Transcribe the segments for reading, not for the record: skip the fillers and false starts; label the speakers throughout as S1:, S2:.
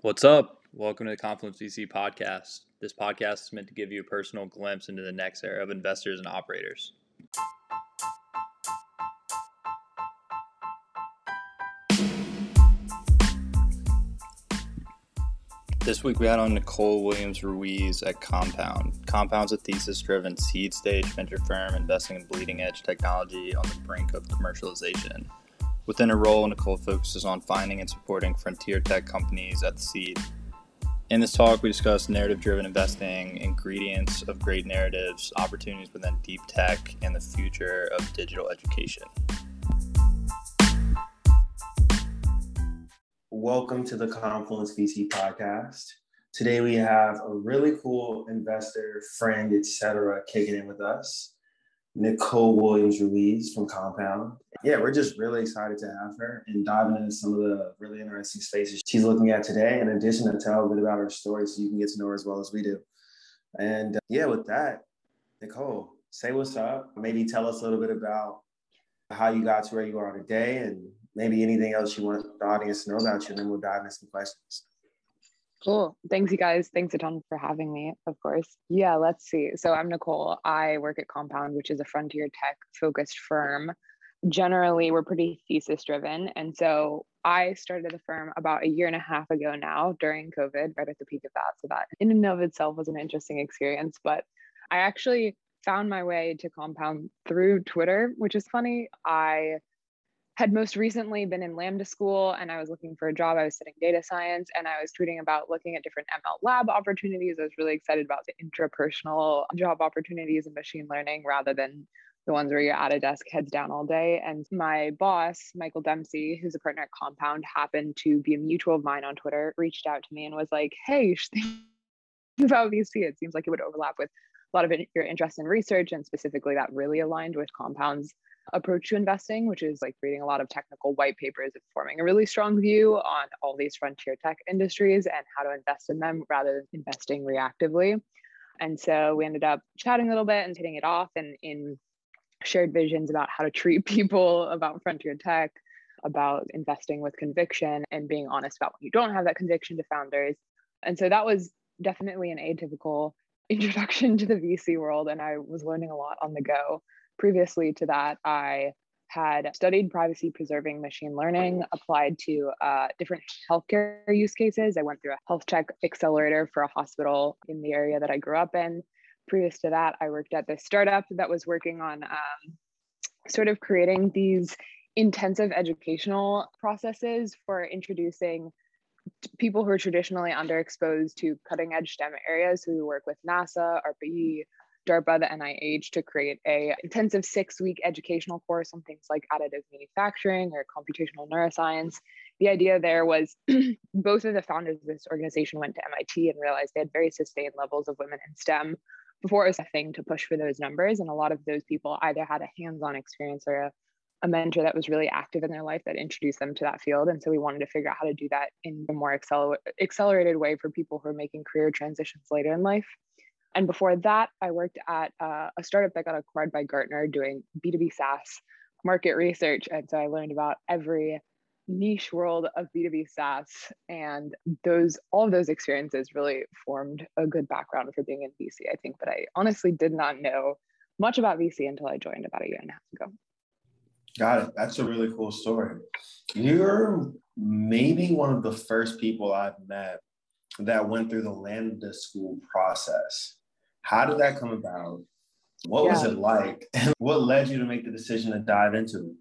S1: What's up? Welcome to the Confluence VC podcast. This podcast is meant to give you a personal glimpse into the next era of investors and operators. This week we had on Nicole Williams-Ruiz at Compound. Compound's a thesis-driven seed stage venture firm investing in bleeding-edge technology on the brink of commercialization. Within her role, Nicole focuses on finding and supporting frontier tech companies at the seed. In this talk, we discuss narrative-driven investing, ingredients of great narratives, opportunities within deep tech, and the future of digital education.
S2: Welcome to the Confluence VC podcast. Today we have a really cool investor, friend, etc. kicking in with us, Nicole Williams-Ruiz from Compound. Yeah, we're just really excited to have her and diving into some of the really interesting spaces she's looking at today, in addition to tell a bit about her story so you can get to know her as well as we do. And with that, Nicole, say what's up. Maybe tell us a little bit about how you got to where you are today and maybe anything else you want the audience to know about you, and then we'll dive into some questions.
S3: Cool. Thanks, you guys. Thanks a ton for having me, of course. Yeah, let's see. So I'm Nicole. I work at Compound, which is a frontier tech focused firm. Generally, we're pretty thesis driven. And so I started the firm about a year and a half ago now during COVID, right at the peak of that. So that in and of itself was an interesting experience. But I actually found my way to Compound through Twitter, which is funny. I had most recently been in Lambda school and I was looking for a job. I was studying data science and I was tweeting about looking at different ML lab opportunities. I was really excited about the intrapersonal job opportunities in machine learning rather than the ones where you're at a desk heads down all day. And my boss, Michael Dempsey, who's a partner at Compound, happened to be a mutual of mine on Twitter, reached out to me and was like, hey, you should think about VC. It seems like it would overlap with a lot of your interest in research, and specifically that really aligned with Compound's approach to investing, which is like reading a lot of technical white papers and forming a really strong view on all these frontier tech industries and how to invest in them rather than investing reactively. And so we ended up chatting a little bit and hitting it off, and in shared visions about how to treat people, about frontier tech, about investing with conviction and being honest about when you don't have that conviction to founders. And so that was definitely an atypical introduction to the VC world, and I was learning a lot on the go. Previously to that, I had studied privacy preserving machine learning, applied to different healthcare use cases. I went through a health check accelerator for a hospital in the area that I grew up in. Previous to that, I worked at this startup that was working on sort of creating these intensive educational processes for introducing people who are traditionally underexposed to cutting edge STEM areas. So we work with NASA, ARPA-E, DARPA, the NIH to create a intensive 6-week educational course on things like additive manufacturing or computational neuroscience. The idea there was both of the founders of this organization went to MIT and realized they had very sustained levels of women in STEM before it was a thing to push for those numbers. And a lot of those people either had a hands-on experience or a mentor that was really active in their life that introduced them to that field. And so we wanted to figure out how to do that in a more accelerated way for people who are making career transitions later in life. And before that, I worked at a startup that got acquired by Gartner doing B2B SaaS market research. And so I learned about every niche world of B2B SaaS. And all of those experiences really formed a good background for being in VC, I think. But I honestly did not know much about VC until I joined about a year and a half ago.
S2: Got it. That's a really cool story. You're maybe one of the first people I've met that went through the Lambda school process. How did that come about? What was it like? And what led you to make the decision to dive into it?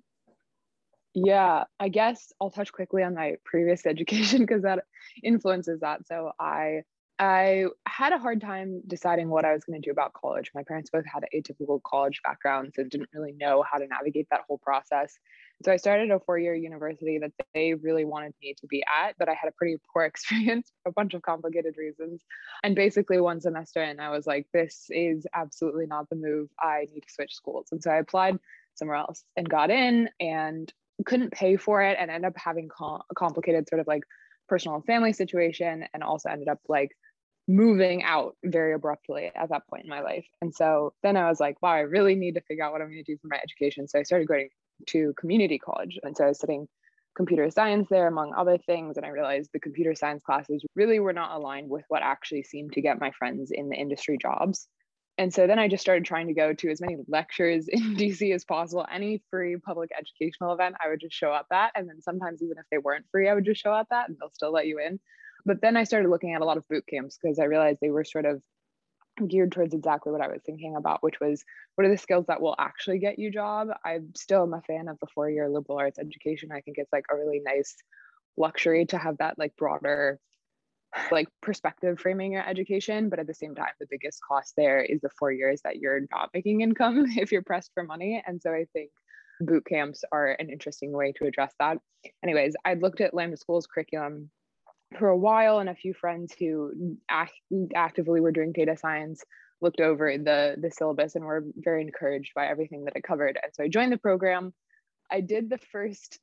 S3: Yeah, I guess I'll touch quickly on my previous education because that influences that. So I had a hard time deciding what I was going to do about college. My parents both had atypical college backgrounds and didn't really know how to navigate that whole process. So I started a 4-year university that they really wanted me to be at, but I had a pretty poor experience for a bunch of complicated reasons. And basically one semester in, I was like, this is absolutely not the move. I need to switch schools. And so I applied somewhere else and got in and couldn't pay for it and ended up having a complicated sort of like personal and family situation, and also ended up like moving out very abruptly at that point in my life. And so then I was like, wow, I really need to figure out what I'm going to do for my education. So I started going to community college. And so I was studying computer science there, among other things. And I realized the computer science classes really were not aligned with what actually seemed to get my friends in the industry jobs. And so then I just started trying to go to as many lectures in DC as possible. Any free public educational event, I would just show up at. And then sometimes even if they weren't free, I would just show up at and they'll still let you in. But then I started looking at a lot of boot camps because I realized they were sort of geared towards exactly what I was thinking about, which was what are the skills that will actually get you a job. I still am a fan of the 4-year liberal arts education. I think it's like a really nice luxury to have that like broader like perspective framing your education. But at the same time, the biggest cost there is the 4 years that you're not making income if you're pressed for money. And so I think boot camps are an interesting way to address that. Anyways, I'd looked at Lambda School's curriculum for a while, and a few friends who actively were doing data science looked over the syllabus and were very encouraged by everything that it covered. And so I joined the program. I did the first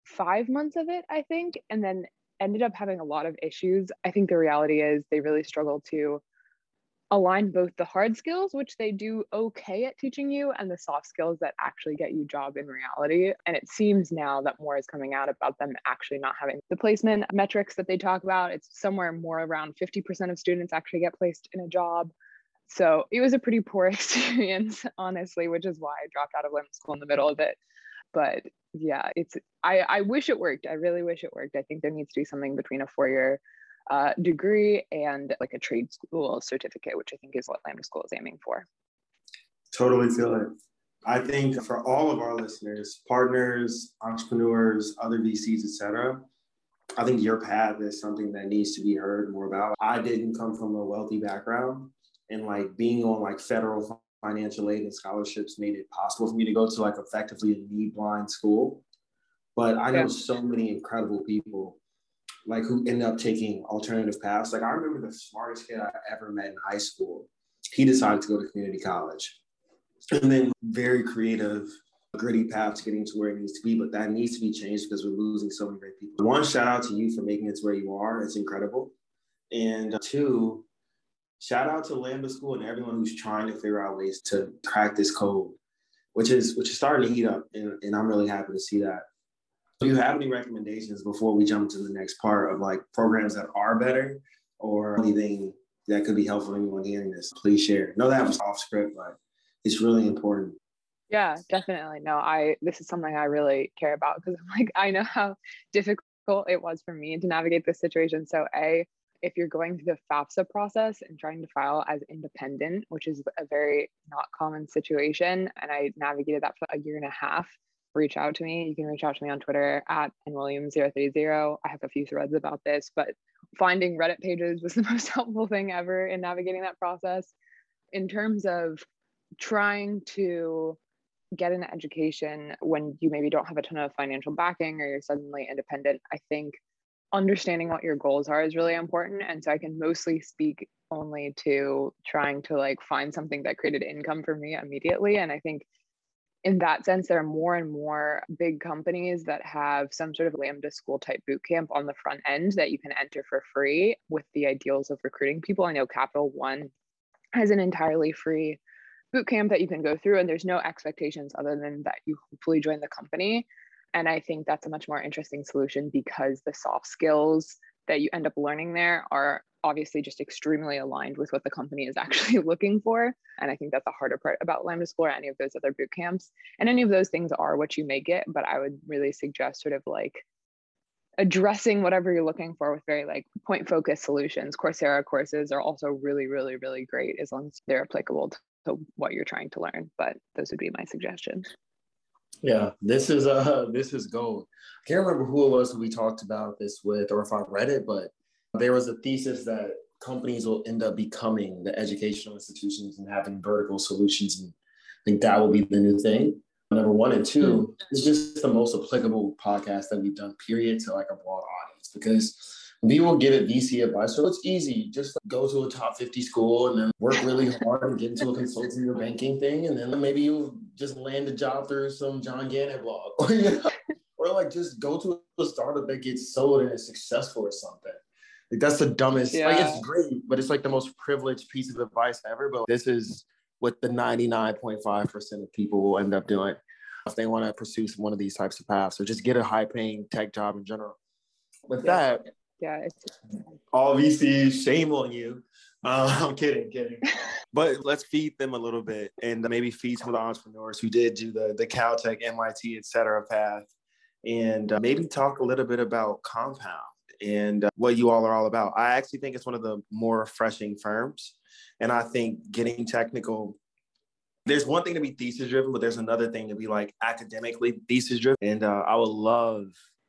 S3: 5 months of it, I think, and then ended up having a lot of issues. I think the reality is they really struggle to align both the hard skills, which they do okay at teaching you, and the soft skills that actually get you a job in reality. And it seems now that more is coming out about them actually not having the placement metrics that they talk about. It's somewhere more around 50% of students actually get placed in a job. So it was a pretty poor experience, honestly, which is why I dropped out of Lambda School in the middle of it. But yeah, I wish it worked. I really wish it worked. I think there needs to be something between a 4-year degree and like a trade school certificate, which I think is what Lambda School is aiming for.
S2: Totally feel it. I think for all of our listeners, partners, entrepreneurs, other VCs, etc., I think your path is something that needs to be heard more about. I didn't come from a wealthy background, and like being on like federal financial aid and scholarships made it possible for me to go to like effectively a need-blind school. But I know so many incredible people like who ended up taking alternative paths. Like I remember the smartest kid I ever met in high school. He decided to go to community college, and then very creative, gritty paths getting to where it needs to be. But that needs to be changed because we're losing so many great people. One, shout out to you for making it to where you are. It's incredible. And two, shout out to Lambda School and everyone who's trying to figure out ways to crack this code, which is starting to heat up. And I'm really happy to see that. Do you have any recommendations before we jump to the next part of like programs that are better or anything that could be helpful to anyone hearing this? Please share. No, that was off script, but it's really important.
S3: Yeah, definitely. No, this is something I really care about because I'm like, I know how difficult it was for me to navigate this situation. So if you're going through the FAFSA process and trying to file as independent, which is a very not common situation, and I navigated that for a year and a half, reach out to me. You can reach out to me on Twitter at nwilliams030. I have a few threads about this, but finding Reddit pages was the most helpful thing ever in navigating that process. In terms of trying to get an education when you maybe don't have a ton of financial backing or you're suddenly independent, I think understanding what your goals are is really important. And so I can mostly speak only to trying to like find something that created income for me immediately. And I think in that sense, there are more and more big companies that have some sort of Lambda School type bootcamp on the front end that you can enter for free with the ideals of recruiting people. I know Capital One has an entirely free bootcamp that you can go through, and there's no expectations other than that you hopefully join the company. And I think that's a much more interesting solution because the soft skills that you end up learning there are obviously just extremely aligned with what the company is actually looking for. And I think that's the harder part about Lambda School or any of those other boot camps. And any of those things are what you make it, but I would really suggest sort of like addressing whatever you're looking for with very like point focused solutions. Coursera courses are also really, really, really great as long as they're applicable to what you're trying to learn. But those would be my suggestions.
S4: Yeah, this is gold. I can't remember who it was who we talked about this with, or if I read it, but there was a thesis that companies will end up becoming the educational institutions and having vertical solutions. And I think that will be the new thing. Number one, and two, it's just the most applicable podcast that we've done, period, to like a broad audience, because we will give it VC advice. So it's easy. Just go to a top 50 school and then work really hard and get into a consulting or banking thing. And then maybe you'll just land a job through some John Gannett blog. Or, or like just go to a startup that gets sold and is successful or something. Like that's the dumbest.
S3: Yeah.
S4: Like it's great, but it's like the most privileged piece of advice ever. But this is what the 99.5% of people will end up doing. if they want to pursue one of these types of paths or just get a high paying tech job in general. With that, all VCs, shame on you. I'm kidding. But let's feed them a little bit and maybe feed some of the entrepreneurs who did do the Caltech, MIT, et cetera path, and maybe talk a little bit about Compound and what you all are all about. I actually think it's one of the more refreshing firms. And I think getting technical, there's one thing to be thesis driven, but there's another thing to be like academically thesis driven. And I would love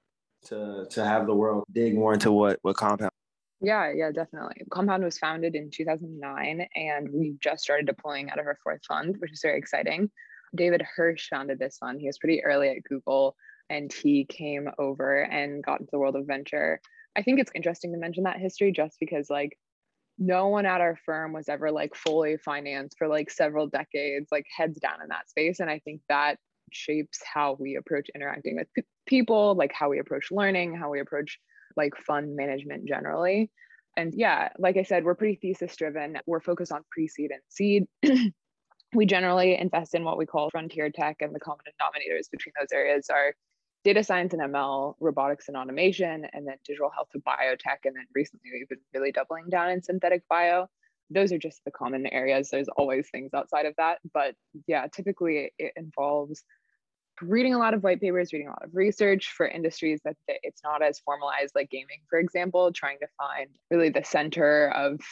S4: to have the world dig more into what Compound.
S3: Yeah, definitely. Compound was founded in 2009, and we just started deploying out of our fourth fund, which is very exciting. David Hirsch founded this fund. He was pretty early at Google, and he came over and got into the world of venture. I think it's interesting to mention that history just because like no one at our firm was ever like fully financed for like several decades, like heads down in that space. And I think that shapes how we approach interacting with people, like how we approach learning, how we approach like fund management generally. And yeah, like I said, we're pretty thesis driven. We're focused on pre-seed and seed. We generally invest in what we call frontier tech, and the common denominators between those areas are data science and ML, robotics and automation, and then digital health to biotech. And then recently we've been really doubling down in synthetic bio. Those are just the common areas. There's always things outside of that. But yeah, typically it involves reading a lot of white papers, reading a lot of research for industries that it's not as formalized, like gaming, for example, trying to find really the center of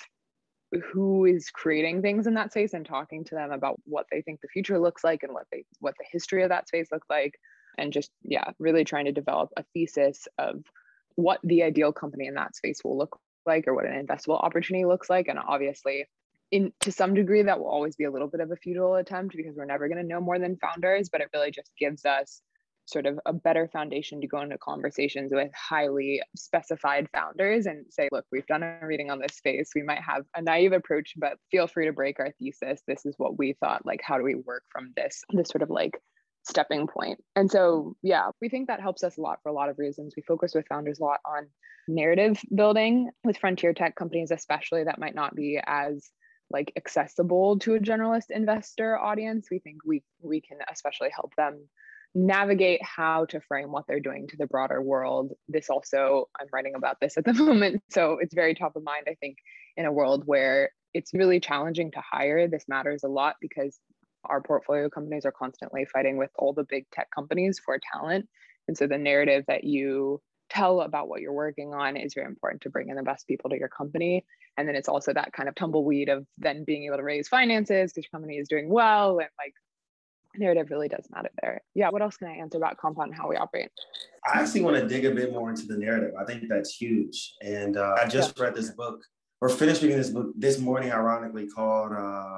S3: who is creating things in that space and talking to them about what they think the future looks like and what the history of that space looks like. And just, yeah, really trying to develop a thesis of what the ideal company in that space will look like or what an investable opportunity looks like. And obviously, to some degree, that will always be a little bit of a futile attempt because we're never going to know more than founders, but it really just gives us sort of a better foundation to go into conversations with highly specified founders and say, look, we've done a reading on this space. We might have a naive approach, but feel free to break our thesis. This is what we thought, like, how do we work from this sort of like stepping point? And so, yeah, we think that helps us a lot for a lot of reasons. We focus with founders a lot on narrative building with frontier tech companies, especially that might not be as like accessible to a generalist investor audience. We think we can especially help them navigate how to frame what they're doing to the broader world. This also, I'm writing about this at the moment, so it's very top of mind. I think in a world where it's really challenging to hire, this matters a lot because our portfolio companies are constantly fighting with all the big tech companies for talent. And so the narrative that you tell about what you're working on is very important to bring in the best people to your company. And then it's also that kind of tumbleweed of then being able to raise finances because your company is doing well, and like narrative really does matter there. Yeah, what else can I answer about Compound and how we operate?
S2: I actually want to dig a bit more into the narrative. I think that's huge. And I just read this book, or finished reading this book this morning, ironically, called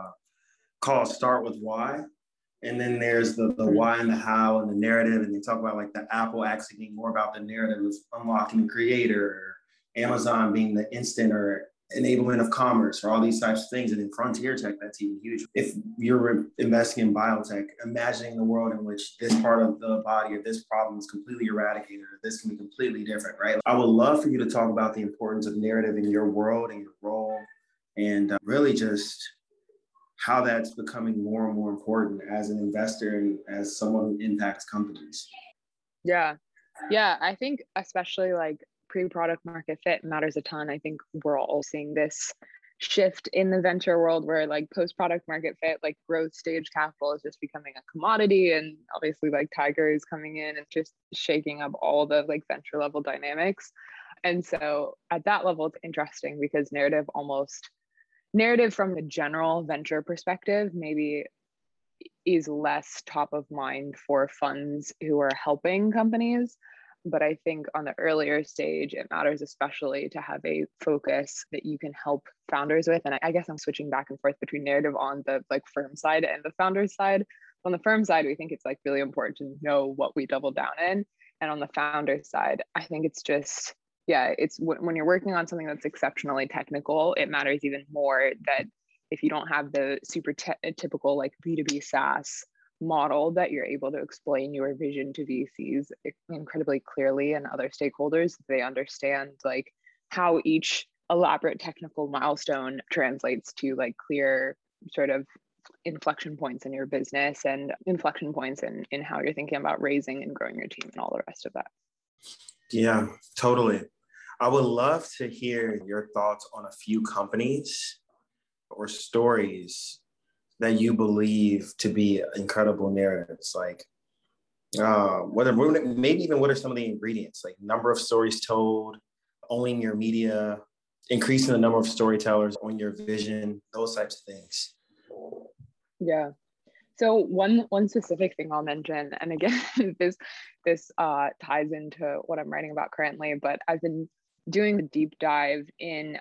S2: Start With Why. And then there's the why and the how and the narrative. And they talk about like the Apple actually being more about the narrative of unlocking the creator, or Amazon being the instant or enablement of commerce, or all these types of things. And in frontier tech, that's even huge. If you're investing in biotech, imagining the world in which this part of the body or this problem is completely eradicated, or this can be completely different, right? I would love for you to talk about the importance of narrative in your world and your role, and really just how that's becoming more and more important as an investor and as someone who impacts companies.
S3: Yeah, I think especially like pre-product market fit matters a ton. I think we're all seeing this shift in the venture world where like post-product market fit, like growth stage capital is just becoming a commodity. And obviously like Tiger is coming in and just shaking up all the like venture level dynamics. And so at that level, it's interesting because narrative from the general venture perspective maybe is less top of mind for funds who are helping companies. But I think on the earlier stage, it matters especially to have a focus that you can help founders with. And I guess I'm switching back and forth between narrative on the like firm side and the founders side. On the firm side, we think it's like really important to know what we double down in. And on the founders side, I think it's just, yeah, it's when you're working on something that's exceptionally technical, it matters even more that if you don't have the super typical like B2B SaaS model, that you're able to explain your vision to VCs incredibly clearly and other stakeholders. They understand like how each elaborate technical milestone translates to like clear sort of inflection points in your business and inflection points in how you're thinking about raising and growing your team and all the rest of that.
S2: Yeah, totally. I would love to hear your thoughts on a few companies or stories that you believe to be incredible narratives. Like, maybe even what are some of the ingredients? Like number of stories told, owning your media, increasing the number of storytellers on your vision, those types of things.
S3: Yeah. So one specific thing I'll mention, and again, this ties into what I'm writing about currently, but I've been doing a deep dive in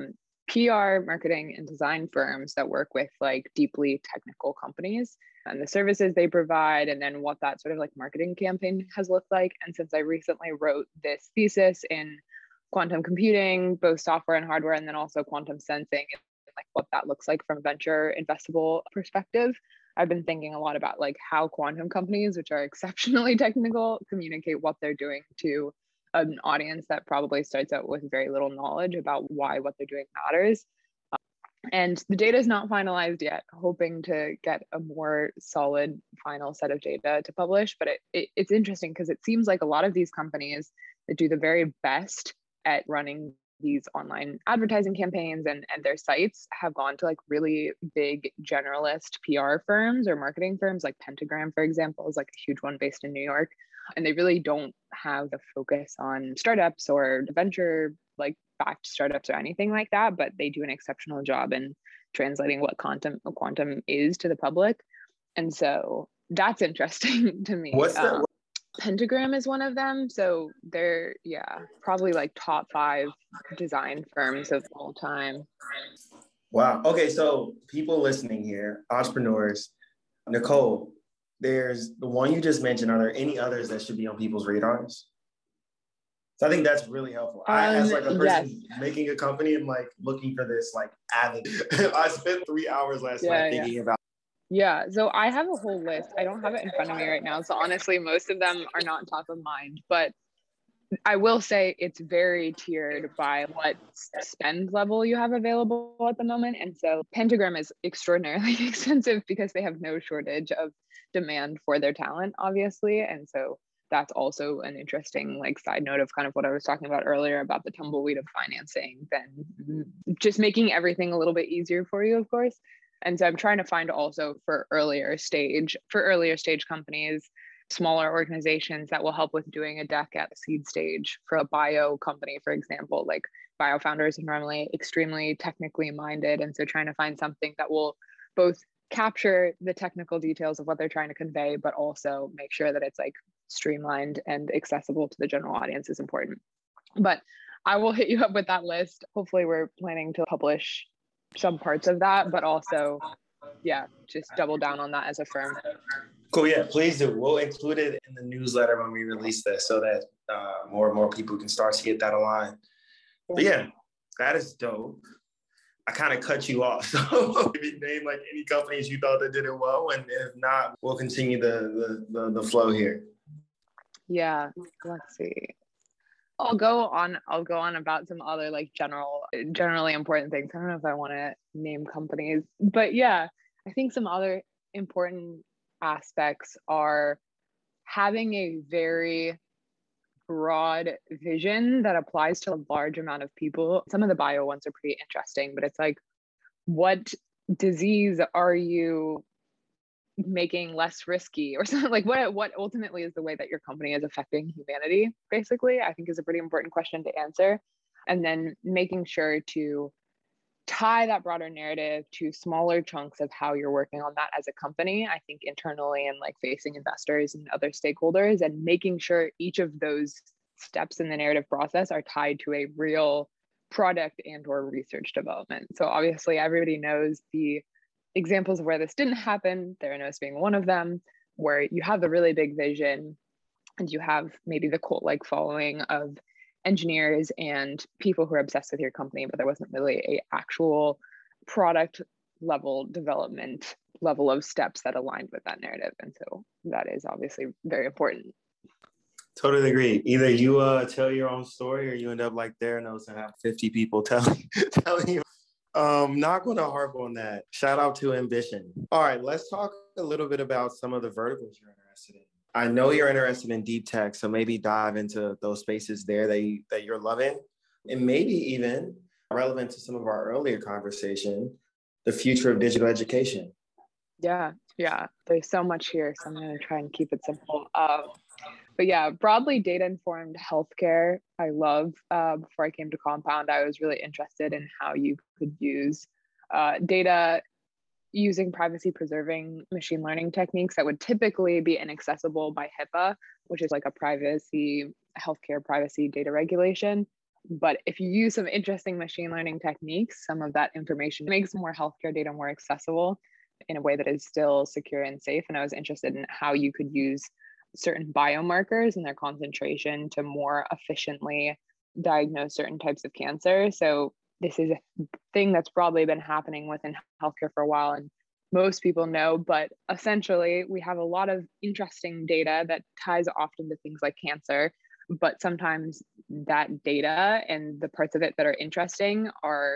S3: PR, marketing, and design firms that work with like deeply technical companies and the services they provide, and then what that sort of like marketing campaign has looked like. And since I recently wrote this thesis in quantum computing, both software and hardware, and then also quantum sensing, and like what that looks like from a venture investable perspective, I've been thinking a lot about like how quantum companies, which are exceptionally technical, communicate what they're doing to an audience that probably starts out with very little knowledge about why what they're doing matters. And the data is not finalized yet, hoping to get a more solid final set of data to publish. But it's interesting because it seems like a lot of these companies that do the very best at running these online advertising campaigns and their sites have gone to like really big generalist PR firms or marketing firms, like Pentagram, for example, is like a huge one based in New York. And they really don't have the focus on startups or venture like backed startups or anything like that, but they do an exceptional job in translating what quantum is to the public. And so that's interesting to me.
S2: What's that?
S3: Pentagram is one of them. So they're, probably like top 5 design firms of all time.
S2: Wow. Okay. So people listening here, entrepreneurs, Nicole, there's the one you just mentioned. Are there any others that should be on people's radars? So I think that's really helpful. I, as like a person making a company, and like looking for this like avid. I spent 3 hours last night thinking about.
S3: Yeah, so I have a whole list. I don't have it in front of me right now. So honestly, most of them are not top of mind, but I will say it's very tiered by what spend level you have available at the moment. And so Pentagram is extraordinarily expensive because they have no shortage of demand for their talent, obviously. And so that's also an interesting like side note of kind of what I was talking about earlier about the tumbleweed of financing, then just making everything a little bit easier for you, of course. And so I'm trying to find also for earlier stage companies, smaller organizations that will help with doing a deck at the seed stage for a bio company, for example. Like bio founders are normally extremely technically minded. And so trying to find something that will both capture the technical details of what they're trying to convey, but also make sure that it's like streamlined and accessible to the general audience is important. But I will hit you up with that list. Hopefully we're planning to publish some parts of that, but also, just double down on that as a firm.
S2: Cool. Yeah, please do. We'll include it in the newsletter when we release this so that more and more people can start to get that aligned. But yeah, that is dope. I kind of cut you off. So if you name like any companies you thought that did it well, and if not, we'll continue the flow here.
S3: Yeah, let's see. I'll go on about some other like generally important things. I don't know if I want to name companies, but I think some other important aspects are having a very broad vision that applies to a large amount of people. Some of the bio ones are pretty interesting, but it's like, what disease are you making less risky or something? Like what ultimately is the way that your company is affecting humanity, basically, I think is a pretty important question to answer. And then making sure to tie that broader narrative to smaller chunks of how you're working on that as a company, I think internally and like facing investors and other stakeholders, and making sure each of those steps in the narrative process are tied to a real product and or research development. So obviously everybody knows the examples of where this didn't happen, Theranos being one of them, where you have the really big vision and you have maybe the cult-like following of engineers and people who are obsessed with your company, but there wasn't really a actual product level development level of steps that aligned with that narrative. And so that is obviously very important.
S2: Totally agree. Either you tell your own story or you end up like Theranos and have 50 people telling you.
S4: Not going to harp on that. Shout out to Ambition. All right, let's talk a little bit about some of the verticals you're interested in. I know you're interested in deep tech, so maybe dive into those spaces there that you're loving, and maybe even relevant to some of our earlier conversation, the future of digital education.
S3: Yeah. There's so much here, so I'm going to try and keep it simple. But yeah, broadly data-informed healthcare, I love. Before I came to Compound, I was really interested in how you could use data using privacy-preserving machine learning techniques that would typically be inaccessible by HIPAA, which is like a healthcare privacy data regulation. But if you use some interesting machine learning techniques, some of that information makes more healthcare data more accessible in a way that is still secure and safe. And I was interested in how you could use certain biomarkers and their concentration to more efficiently diagnose certain types of cancer. So this is a thing that's broadly been happening within healthcare for a while, and most people know, but essentially we have a lot of interesting data that ties often to things like cancer, but sometimes that data and the parts of it that are interesting are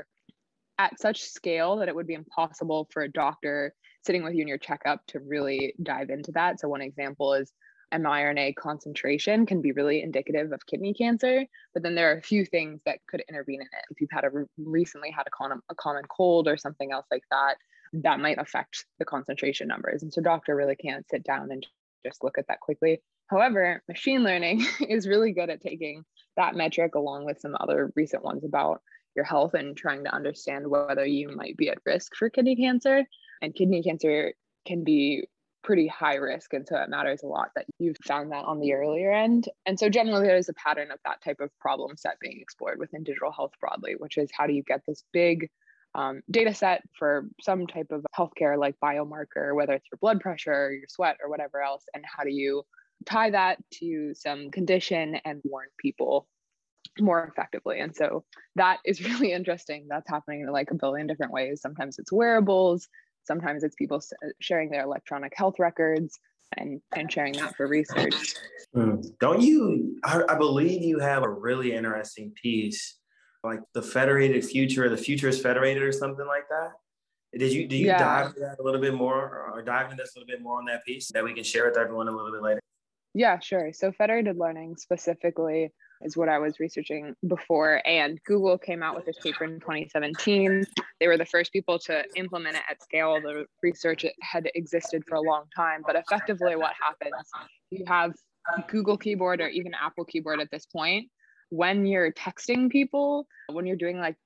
S3: at such scale that it would be impossible for a doctor sitting with you in your checkup to really dive into that. So one example is mRNA concentration can be really indicative of kidney cancer, but then there are a few things that could intervene in it. If you've recently had a common cold or something else like that, that might affect the concentration numbers. And so doctor really can't sit down and just look at that quickly. However, machine learning is really good at taking that metric along with some other recent ones about your health and trying to understand whether you might be at risk for kidney cancer. And kidney cancer can be pretty high risk. And so it matters a lot that you've found that on the earlier end. And so generally there's a pattern of that type of problem set being explored within digital health broadly, which is how do you get this big data set for some type of healthcare like biomarker, whether it's your blood pressure or your sweat or whatever else, and how do you tie that to some condition and warn people more effectively. And so that is really interesting. That's happening in like a billion different ways. Sometimes it's wearables, sometimes it's people sharing their electronic health records and sharing that for research.
S2: Don't you, I believe you have a really interesting piece, like the federated future, the future is federated or something like that. Do you dive into that a little bit more or dive into this a little bit more on that piece that we can share with everyone a little bit later?
S3: Yeah, sure. So federated learning specifically is what I was researching before. And Google came out with this paper in 2017. They were the first people to implement it at scale. The research had existed for a long time, but effectively what happens, you have Google Keyboard or even Apple Keyboard at this point. When you're texting people, when you're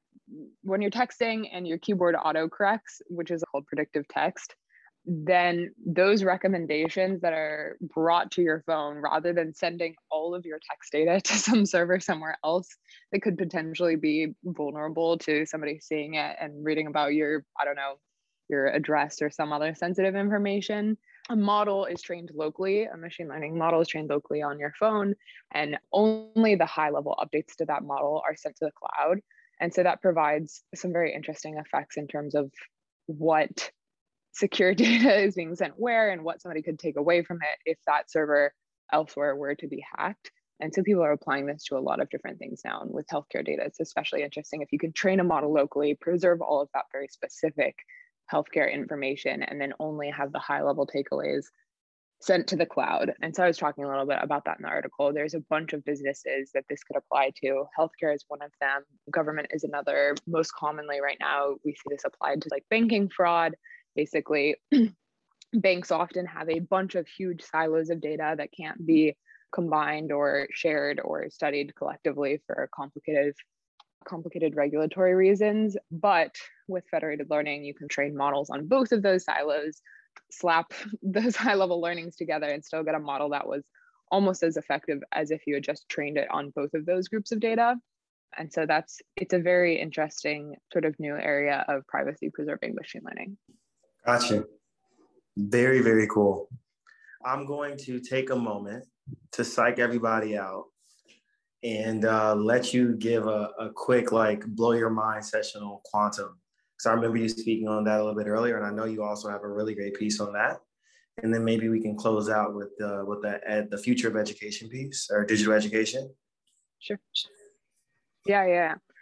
S3: texting and your keyboard autocorrects, which is called predictive text, then those recommendations that are brought to your phone, rather than sending all of your text data to some server somewhere else that could potentially be vulnerable to somebody seeing it and reading about your address or some other sensitive information, a model is trained locally, a machine learning model is trained locally on your phone, and only the high level updates to that model are sent to the cloud. And so that provides some very interesting effects in terms of what secure data is being sent where and what somebody could take away from it if that server elsewhere were to be hacked. And so people are applying this to a lot of different things now. And with healthcare data, it's especially interesting if you can train a model locally, preserve all of that very specific healthcare information, and then only have the high level takeaways sent to the cloud. And so I was talking a little bit about that in the article. There's a bunch of businesses that this could apply to. Healthcare is one of them. Government is another. Most commonly right now, we see this applied to like banking fraud. Basically, banks often have a bunch of huge silos of data that can't be combined or shared or studied collectively for complicated regulatory reasons. But with federated learning, you can train models on both of those silos, slap those high-level learnings together, and still get a model that was almost as effective as if you had just trained it on both of those groups of data. And so it's a very interesting sort of new area of privacy preserving machine learning.
S2: Gotcha. Very, very cool. I'm going to take a moment to psych everybody out and let you give a quick, like, blow your mind session on quantum. So I remember you speaking on that a little bit earlier, and I know you also have a really great piece on that. And then maybe we can close out with the future of education piece or digital education.
S3: Sure. Yeah.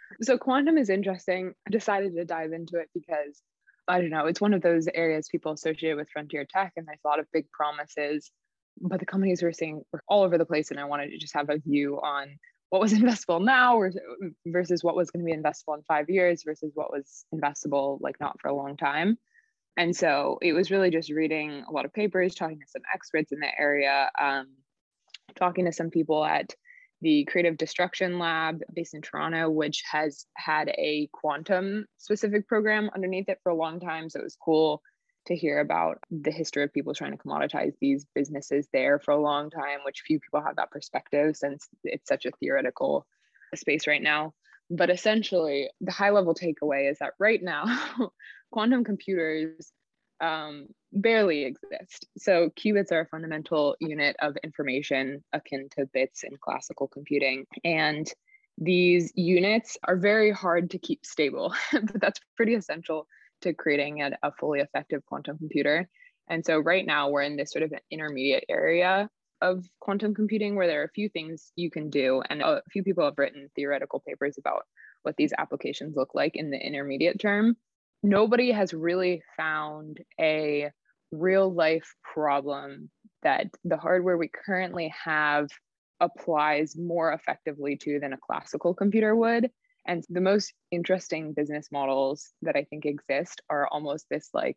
S3: So quantum is interesting. I decided to dive into it because, I don't know, it's one of those areas people associate with frontier tech, and there's a lot of big promises, but the companies we're seeing were all over the place. And I wanted to just have a view on what was investable now versus what was going to be investable in 5 years versus what was investable, like not for a long time. And so it was really just reading a lot of papers, talking to some experts in the area, talking to some people at the Creative Destruction Lab based in Toronto, which has had a quantum specific program underneath it for a long time. So it was cool to hear about the history of people trying to commoditize these businesses there for a long time, which few people have that perspective since it's such a theoretical space right now. But essentially, the high level takeaway is that right now, quantum computers barely exist. So qubits are a fundamental unit of information akin to bits in classical computing. And these units are very hard to keep stable, but that's pretty essential to creating a fully effective quantum computer. And so right now we're in this sort of intermediate area of quantum computing where there are a few things you can do. And a few people have written theoretical papers about what these applications look like in the intermediate term. Nobody has really found a real life problem that the hardware we currently have applies more effectively to than a classical computer would. And the most interesting business models that I think exist are almost this like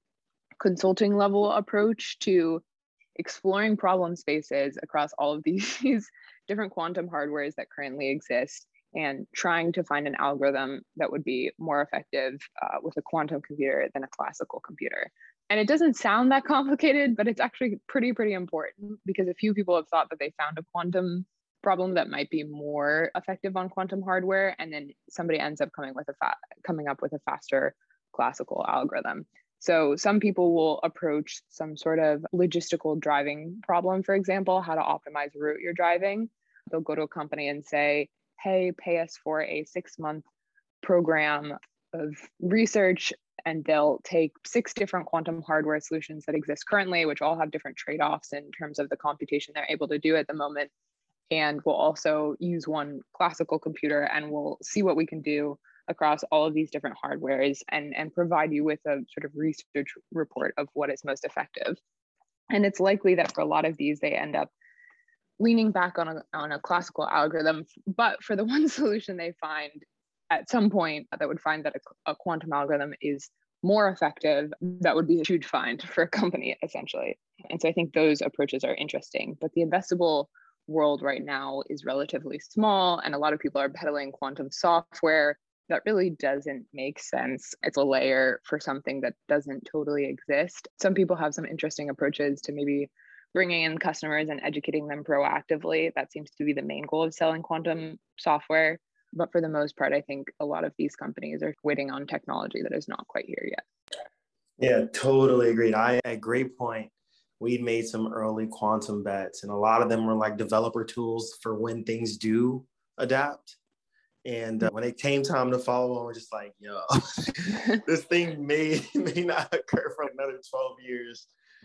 S3: consulting level approach to exploring problem spaces across all of these different quantum hardwares that currently exist and trying to find an algorithm that would be more effective with a quantum computer than a classical computer. And it doesn't sound that complicated, but it's actually pretty important because a few people have thought that they found a quantum problem that might be more effective on quantum hardware, and then somebody ends up coming up with a faster classical algorithm. So some people will approach some sort of logistical driving problem, for example, how to optimize route you're driving. They'll go to a company and say, hey, pay us for a 6-month program of research, and they'll take 6 different quantum hardware solutions that exist currently, which all have different trade-offs in terms of the computation they're able to do at the moment. And we'll also use one classical computer, and we'll see what we can do across all of these different hardwares and provide you with a sort of research report of what is most effective. And it's likely that for a lot of these, they end up leaning back on a classical algorithm, but for the one solution they find at some point that would find that a quantum algorithm is more effective, that would be a huge find for a company, essentially. And so I think those approaches are interesting, but the investable world right now is relatively small, and a lot of people are peddling quantum software that really doesn't make sense. It's a layer for something that doesn't totally exist. Some people have some interesting approaches to maybe bringing in customers and educating them proactively. That seems to be the main goal of selling quantum software. But for the most part, I think a lot of these companies are waiting on technology that is not quite here yet.
S2: Yeah, totally agreed. At Great Point, we made some early quantum bets, and a lot of them were like developer tools for when things do adapt. And when it came time to follow on, we're just like, yo, this thing may not occur for another 12 years.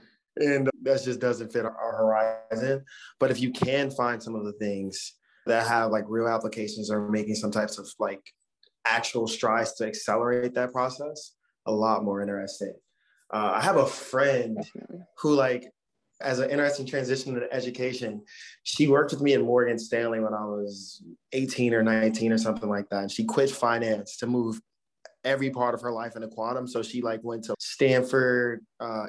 S2: And that just doesn't fit our horizon. But if you can find some of the things that have like real applications or making some types of like actual strides to accelerate that process, a lot more interesting. I have a friend who like, as an interesting transition to education, she worked with me at Morgan Stanley when I was 18 or 19 or something like that. And she quit finance to move every part of her life into quantum. So she like went to Stanford,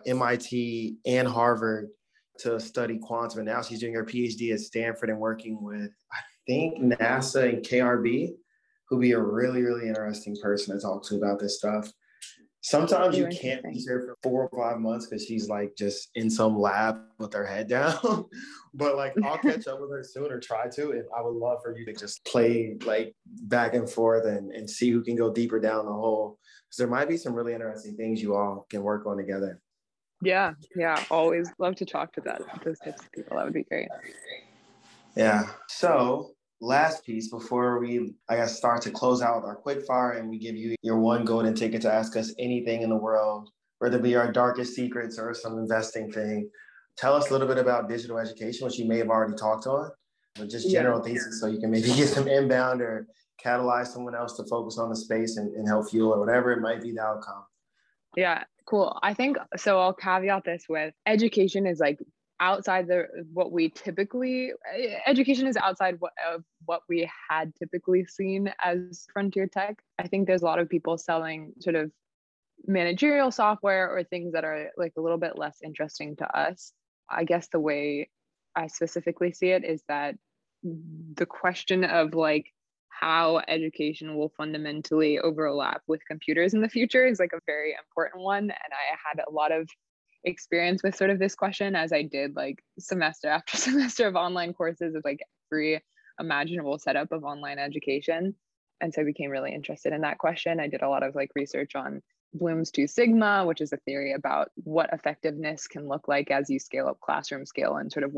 S2: MIT, and Harvard to study quantum. And now she's doing her PhD at Stanford and working with, I think, NASA and KRB, who'd be a really, really interesting person to talk to about this stuff. Sometimes you can't be here for 4 or 5 months because she's like just in some lab with her head down. But like I'll catch up with her soon or try to. And I would love for you to just play like back and forth and see who can go deeper down the hole. Because there might be some really interesting things you all can work on together.
S3: Yeah. Always love to talk to those types of people. That would be great.
S2: Yeah. So last piece before we, start to close out with our quick fire and we give you your one golden ticket to ask us anything in the world, whether it be our darkest secrets or some investing thing. Tell us a little bit about digital education, which you may have already talked on, but just general thesis so you can maybe get some inbound or catalyze someone else to focus on the space and help fuel or whatever it might be the outcome.
S3: Yeah, cool. I think so. I'll caveat this with education is like outside education is outside of what we had typically seen as frontier tech. I think there's a lot of people selling sort of managerial software or things that are like a little bit less interesting to us. I guess the way I specifically see it is that the question of like how education will fundamentally overlap with computers in the future is like a very important one. And I had a lot of experience with sort of this question as I did like semester after semester of online courses of like every imaginable setup of online education. And so I became really interested in that question. I did a lot of like research on Bloom's Two Sigma, which is a theory about what effectiveness can look like as you scale up classroom scale and sort of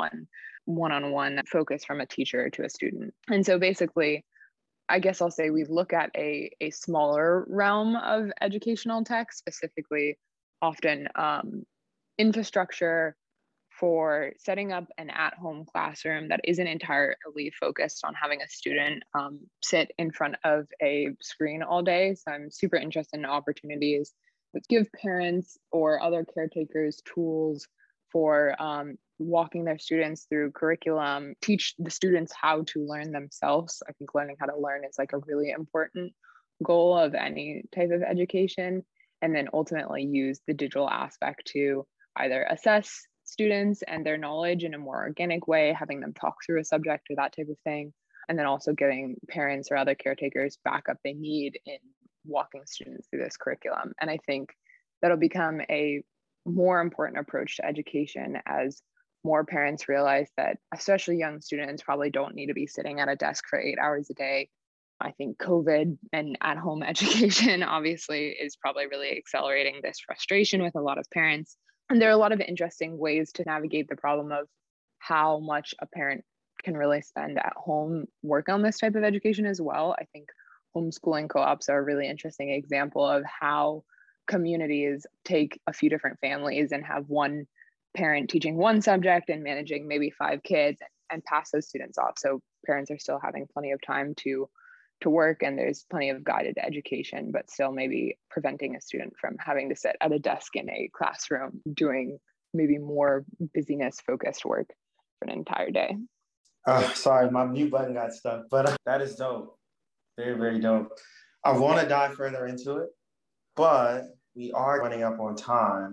S3: one-on-one focus from a teacher to a student. And so basically, I guess I'll say we look at a smaller realm of educational tech, specifically often infrastructure for setting up an at-home classroom that isn't entirely focused on having a student sit in front of a screen all day. So I'm super interested in opportunities that give parents or other caretakers tools for walking their students through curriculum, teach the students how to learn themselves. I think learning how to learn is like a really important goal of any type of education. And then ultimately use the digital aspect to either assess students and their knowledge in a more organic way, having them talk through a subject or that type of thing. And then also giving parents or other caretakers backup they need in walking students through this curriculum. And I think that'll become a more important approach to education as more parents realize that especially young students probably don't need to be sitting at a desk for 8 hours a day. I think COVID and at-home education obviously is probably really accelerating this frustration with a lot of parents. And there are a lot of interesting ways to navigate the problem of how much a parent can really spend at home work on this type of education as well. I think homeschooling co-ops are a really interesting example of how communities take a few different families and have one parent teaching one subject and managing maybe 5 kids and pass those students off. So parents are still having plenty of time to work and there's plenty of guided education, but still maybe preventing a student from having to sit at a desk in a classroom doing maybe more busyness focused work for an entire day.
S2: Sorry, my mute button got stuck, but that is dope. Very, very dope. I want to dive further into it, but we are running up on time.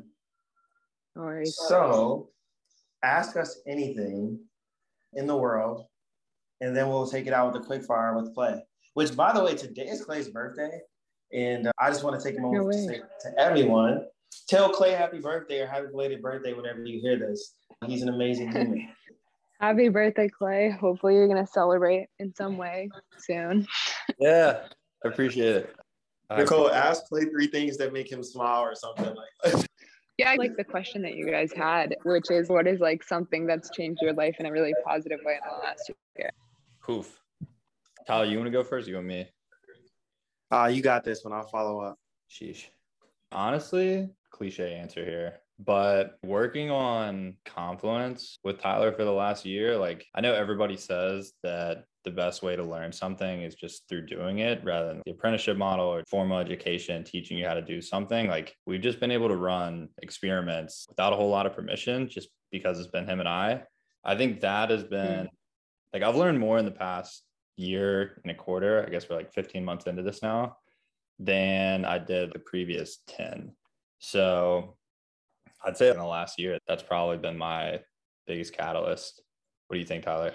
S3: No worries.
S2: So ask us anything in the world, and then we'll take it out with a quick fire with Clay. Which, by the way, today is Clay's birthday. And I just want to take a moment to say to everyone, tell Clay happy birthday or happy belated birthday whenever you hear this. He's an amazing human.
S3: Happy birthday, Clay. Hopefully you're going to celebrate in some way soon.
S1: Yeah, I appreciate it.
S2: Nicole, ask Clay 3 things that make him smile or something like that.
S3: Yeah, I like the question that you guys had, which is what is like something that's changed your life in a really positive way in the last year?
S1: Poof. Tyler, you want to go first? Or you want me?
S2: You got this one. I'll follow up.
S1: Sheesh. Honestly, cliche answer here, but working on Confluence with Tyler for the last year, like I know everybody says that the best way to learn something is just through doing it rather than the apprenticeship model or formal education teaching you how to do something. Like we've just been able to run experiments without a whole lot of permission just because it's been him and I. I think that has been like I've learned more in the past year and a quarter, I guess we're like 15 months into this now, than I did the previous 10. So I'd say in the last year, that's probably been my biggest catalyst. What do you think, Tyler?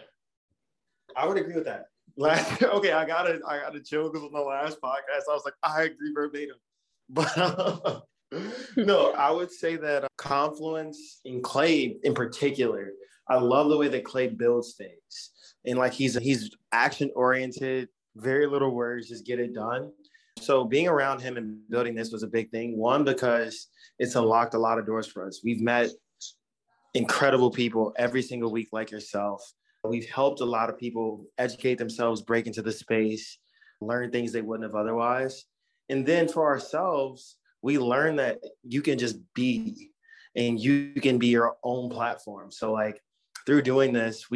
S2: I would agree with that. Okay, I gotta chill because on the last podcast, I was like, I agree verbatim. But no, I would say that Confluence and Clay in particular, I love the way that Clay builds things. And like he's action oriented, very little words, just get it done. So being around him and building this was a big thing. One, because it's unlocked a lot of doors for us. We've met incredible people every single week like yourself. We've helped a lot of people educate themselves, break into the space, learn things they wouldn't have otherwise. And then for ourselves, we learned that you can just be and you can be your own platform. So like through doing this, we've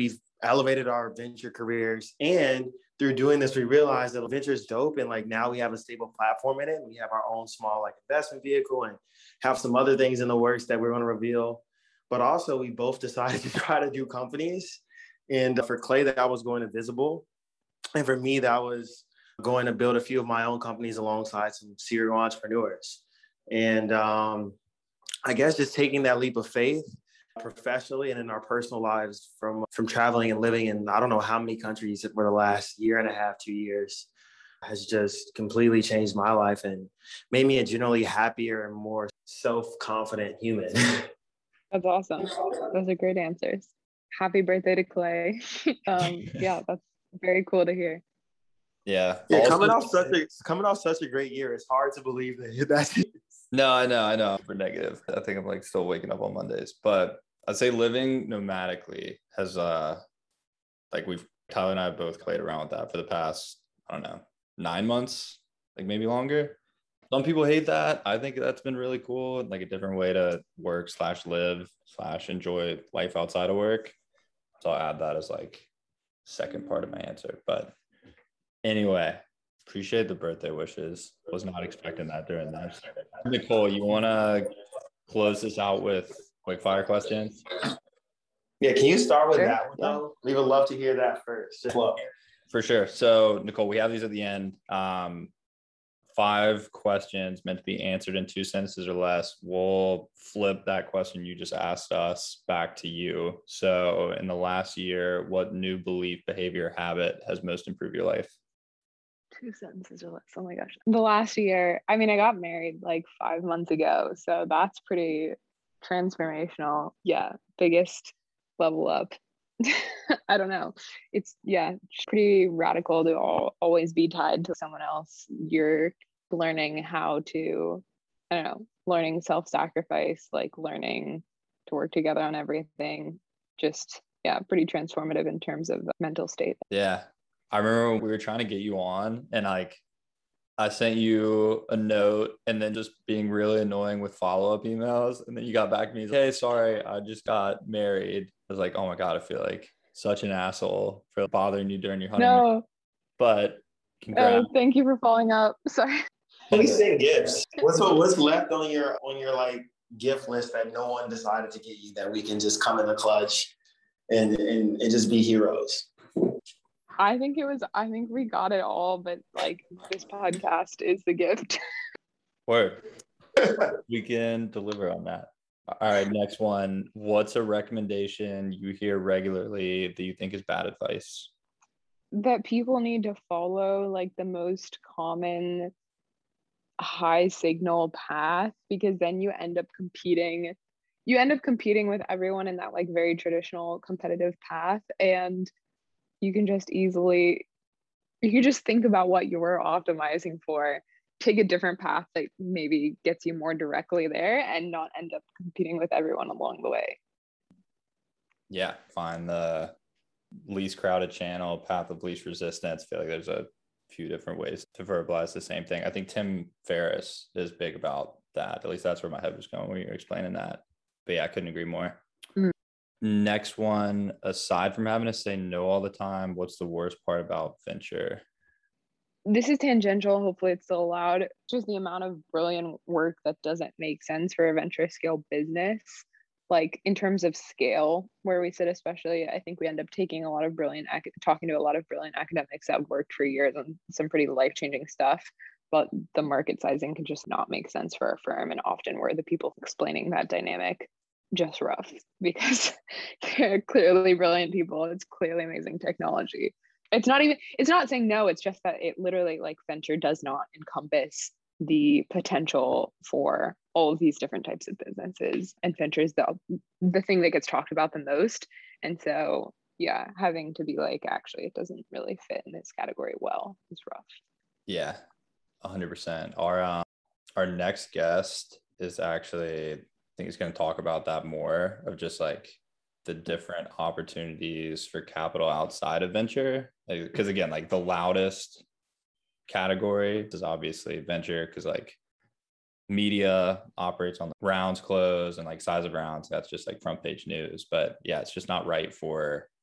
S2: elevated our venture careers. And through doing this, we realized that venture is dope. And like now we have a stable platform in it. We have our own small like investment vehicle and have some other things in the works that we're going to reveal. But also we both decided to try to do companies. And for Clay, that was going to Visible. And for me, that was going to build a few of my own companies alongside some serial entrepreneurs. And I guess just taking that leap of faith professionally and in our personal lives from traveling and living in I don't know how many countries for the last year and a half, 2 years has just completely changed my life and made me a generally happier and more self-confident human.
S3: That's awesome. Those are great answers. Happy birthday to Clay. Yeah, that's very cool to hear.
S1: Yeah.
S2: Yeah, coming off such a great year, it's hard to believe that that's
S1: No, I know. For negative. I think I'm like still waking up on Mondays. But I'd say living nomadically has like Tyler and I have both played around with that for the past, I don't know, 9 months, like maybe longer. Some people hate that. I think that's been really cool. Like a different way to work / live / enjoy life outside of work. So I'll add that as like second part of my answer. But anyway, appreciate the birthday wishes. Was not expecting that during this. Nicole, you want to close this out with quick fire questions?
S2: Yeah, can you start with
S3: Sure.
S2: that one though? We would love to hear that first.
S1: For sure. So Nicole, we have these at the end. 5 questions meant to be answered in 2 sentences or less. We'll flip that question you just asked us back to you. So in the last year, what new belief, behavior, habit has most improved your life?
S3: 2 sentences or less. Oh my gosh. The last year, I mean, I got married like 5 months ago. So that's pretty transformational. Yeah. Biggest level up. I don't know. It's pretty radical to always be tied to someone else. You're learning how to, I don't know, learning self-sacrifice, like learning to work together on everything. Just, pretty transformative in terms of mental state.
S1: Yeah. I remember when we were trying to get you on and like I sent you a note and then just being really annoying with follow-up emails. And then you got back to me, hey, sorry, I just got married. I was like, oh my God, I feel like such an asshole for bothering you during your honeymoon.
S3: No.
S1: But congrats.
S3: Thank you for following up. Sorry.
S2: Please send gifts. What's left on your like gift list that no one decided to get you that we can just come in the clutch and just be heroes?
S3: I think we got it all, but like this podcast is the gift.
S1: Word. We can deliver on that. All right, next one. What's a recommendation you hear regularly that you think is bad advice?
S3: That people need to follow like the most common high signal path, because then you end up competing with everyone in that like very traditional competitive path, and you can just think about what you're optimizing for, take a different path that maybe gets you more directly there and not end up competing with everyone along the way.
S1: Yeah, find the least crowded channel, path of least resistance. I feel like there's a few different ways to verbalize the same thing. I think Tim Ferriss is big about that. At least that's where my head was going when you were explaining that. But yeah, I couldn't agree more. Next one, aside from having to say no all the time, what's the worst part about venture?
S3: This is tangential. Hopefully it's still allowed. Just the amount of brilliant work that doesn't make sense for a venture scale business. Like in terms of scale, where we sit, especially, I think we end up talking to a lot of brilliant academics that have worked for years on some pretty life-changing stuff. But the market sizing can just not make sense for a firm. And often we're the people explaining that dynamic just rough, because they're clearly brilliant people. It's clearly amazing technology. It's not saying no, it's just that it literally, like, venture does not encompass the potential for all of these different types of businesses, and venture is the thing that gets talked about the most. And so having to be like, actually it doesn't really fit in this category well, is rough.
S1: Yeah, 100%. Our next guest is actually, I think he's going to talk about that more, of just like the different opportunities for capital outside of venture. Because again, like the loudest category is obviously venture, because like media operates on the rounds close and like size of rounds. That's just like front page news. But yeah, it's just not right for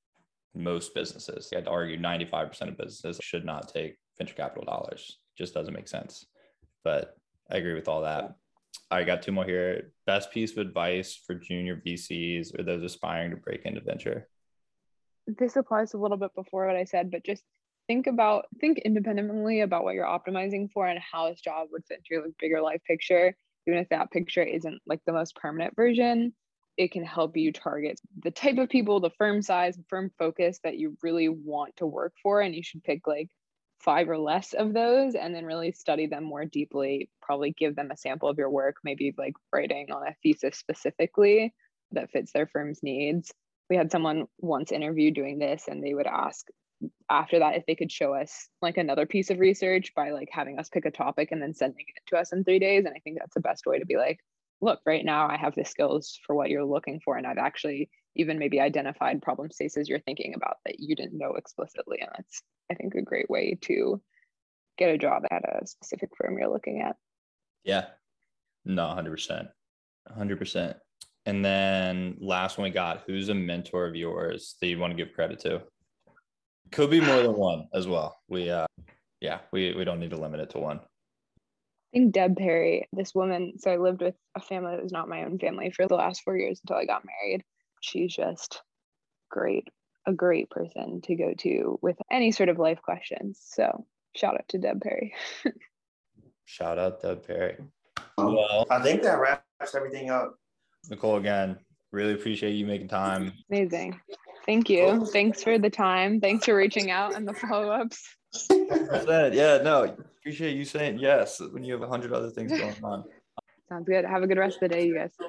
S1: most businesses. I'd argue 95% of businesses should not take venture capital dollars. Just doesn't make sense. But I agree with all that. I got two more here. Best piece of advice for junior VCs or those aspiring to break into venture?
S3: This applies a little bit before what I said, but just think independently about what you're optimizing for and how this job would fit into your bigger life picture. Even if that picture isn't like the most permanent version, it can help you target the type of people, the firm size, firm focus that you really want to work for. And you should pick like 5 or less of those and then really study them more deeply, probably give them a sample of your work, maybe like writing on a thesis specifically that fits their firm's needs. We had someone once interview doing this, and they would ask after that if they could show us like another piece of research by like having us pick a topic and then sending it to us in 3 days. And I think that's the best way to be like, look, right now I have the skills for what you're looking for, and I've actually even maybe identified problem spaces you're thinking about that you didn't know explicitly. And that's, I think, a great way to get a job at a specific firm you're looking at.
S1: Yeah, no, 100%. And then last one we got, who's a mentor of yours that you want to give credit to? Could be more than one as well. We don't need to limit it to one.
S3: I think Deb Perry, this woman, so I lived with a family that was not my own family for the last 4 years until I got married. She's just great, a great person to go to with any sort of life questions. So shout out to Deb Perry.
S1: Shout out Deb Perry.
S2: Well, I think that wraps everything up.
S1: Nicole, again, really appreciate you making time.
S3: Amazing. Thank you. Thanks for the time. Thanks for reaching out and the follow-ups.
S1: Yeah, no, appreciate you saying yes when you have 100 other things going on.
S3: Sounds good. Have a good rest of the day, you guys.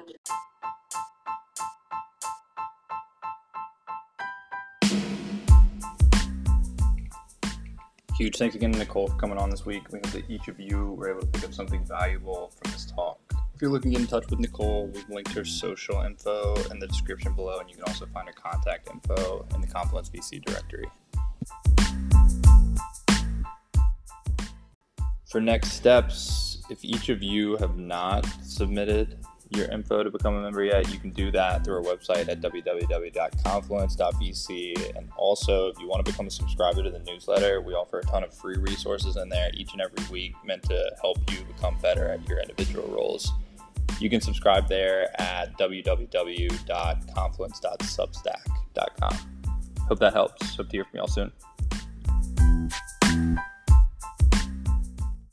S1: Huge thanks again to Nicole for coming on this week. We hope that each of you were able to pick up something valuable from this talk. If you're looking to get in touch with Nicole, we've linked her social info in the description below, and you can also find her contact info in the Confluence VC directory. For next steps, if each of you have not submitted your info to become a member yet, you can do that through our website at www.confluence.vc. And also, if you want to become a subscriber to the newsletter, we offer a ton of free resources in there each and every week meant to help you become better at your individual roles. You can subscribe there at www.confluence.substack.com. Hope that helps. Hope to hear from y'all soon.